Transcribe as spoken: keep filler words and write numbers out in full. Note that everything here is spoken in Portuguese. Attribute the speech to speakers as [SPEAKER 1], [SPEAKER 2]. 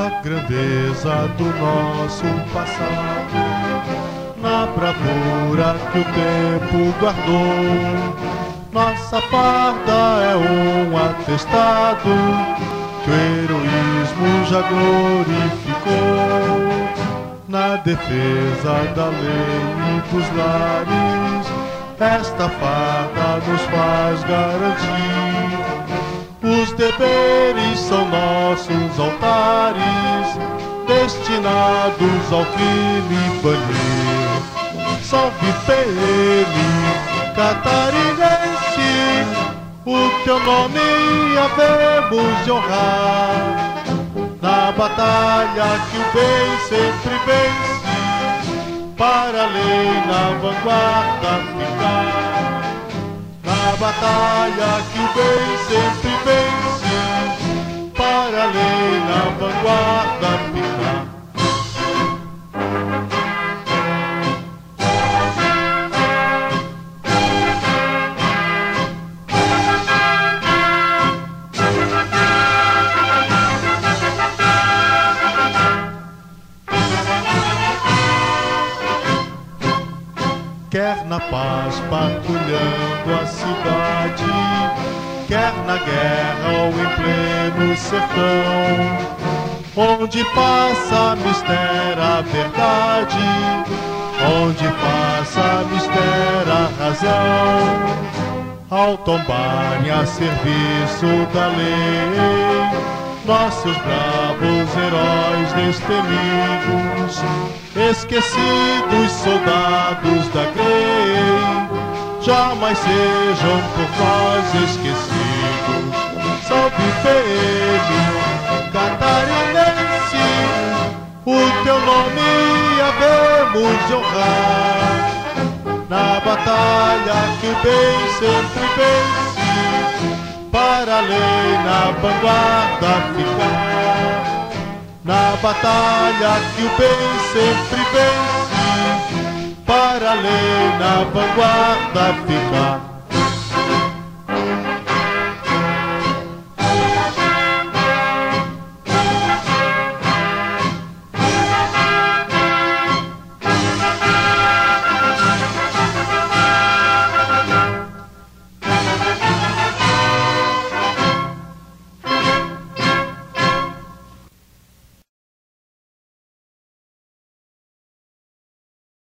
[SPEAKER 1] na grandeza do nosso passado, na bravura que o tempo guardou. Nossa farda é um atestado que o heroísmo já glorificou. Na defesa da lei e dos lares, esta farda nos faz garantir. Os deveres são nossos altares, destinados ao crime banir. Salve P M catarinense, o teu nome havemos de honrar. Na batalha que o bem sempre vence, para a lei na vanguarda ficar. Na batalha que o bem sempre vence, para a lei na vanguarda ficar. Quer na paz patrulhando a cidade, quer na guerra ou em pleno sertão, onde passa mistério a verdade, onde passa mistério a razão. Ao tombarem a serviço da lei, nossos bravos heróis destemidos, esquecidos soldados da Grey, jamais sejam por nós esquecidos. Salve P M catarinense, o teu nome havemos de honrar. Na batalha que o bem sempre vence, para a lei na vanguarda ficar. Na batalha que o bem sempre vence, para a lei na vanguarda ficar.